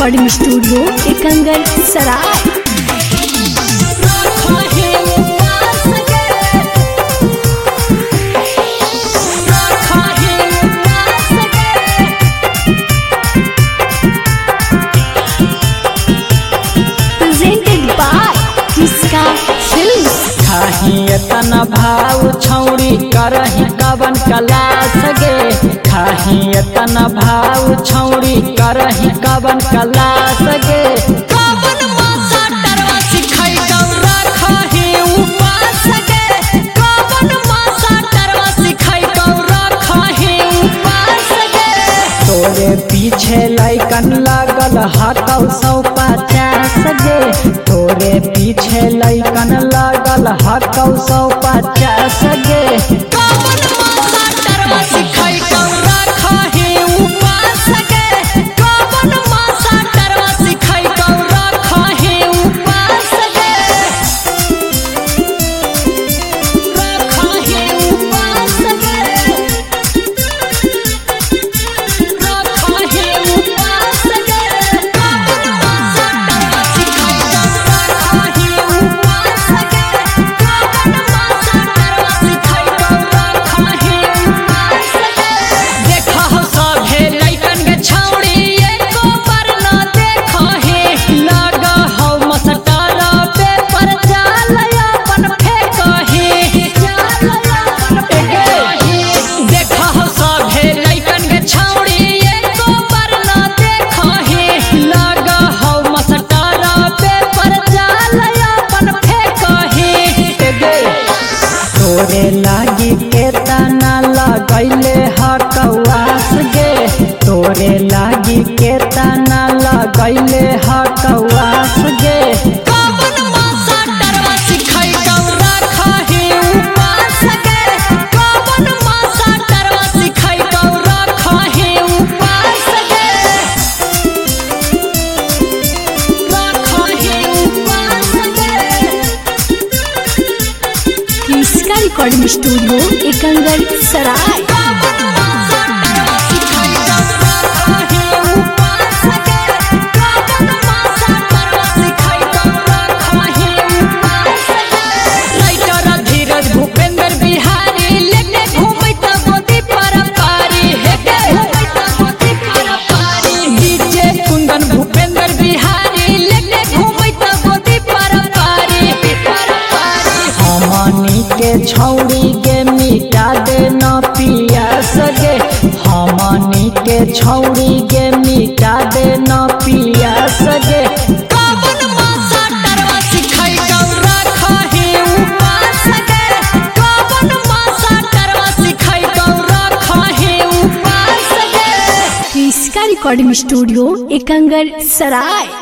Recording studio Ekangar सराय। तना भाव छौड़ी करही कवन कलास गे, खाही तना भाव छौड़ी करही कवन कलास गे। कवन मासा डरवा सिखाई गौरा खाही उपास गे, कवन मासा डरवा सिखाई गौरा खाही उपास गे। तोरे पीछे लैकन लागल हकौ 150 गे, तोरे पीछे लैकन लागल हकौ 150 गे। कवन मासा डरवा सिखाई गौरा खाही उपास गे, कवन मासा डरवा सिखाई गौरा खाही उपास गे। खाही उपास गे, खाही उपास गे। कवन मासा डरवा सिखाई गौरा खाही उपास गे, कवन मासा डरवा सिखाई गौरा खाही उपास गे। देखा हो सभे लइकन के छौड़ी एको बार ना देखा हे, लागा हो मसटारा पे पर जाल अपन फेंका हे, जाल अपन फेंका हे। देखा हो सभे लइकन के छौड़ी एको बार ना देखा हे, लागा हो मसटारा पे पर जाल अपन फेंका हे। तोरे लागी के तना लगैले हकवास गे, तोरे लागी के तना लगैले हकवास गे। कवन मासा डरवा सिखाई गौरा खाही उपास गे, कवन मासा डरवा सिखाई गौरा खाही उपास गे। खाही उपास गे। इसका रिकॉर्डिंग स्टूडियो एकंगर सराय। कवन मासा डरवा सिखाई गौरा खाही उपास गे, कवन मासा डरवा सिखाई गौरा खाही उपास गे। राइटर धीरज भूपेंद्र बिहारी लेके घूमैत गोदी पर पारी हे गे, घूमैत गोदी पर पारी। डीजे कुंदन भूपेंद्र बिहारी लेके घूमैत गोदी पर पारी, पर पारी। हमनी के छौड़ी गे मिटा दे न पियास गे, हमनी के छौड़ी गे मिटा दे न पियास गे। कवन मासा डरवा सिखाई गौरा खाही उपास गे, कवन मासा डरवा सिखाई गौरा खाही उपास गे। इसका रिकॉर्डिंग स्टूडियो एकंगर सराय।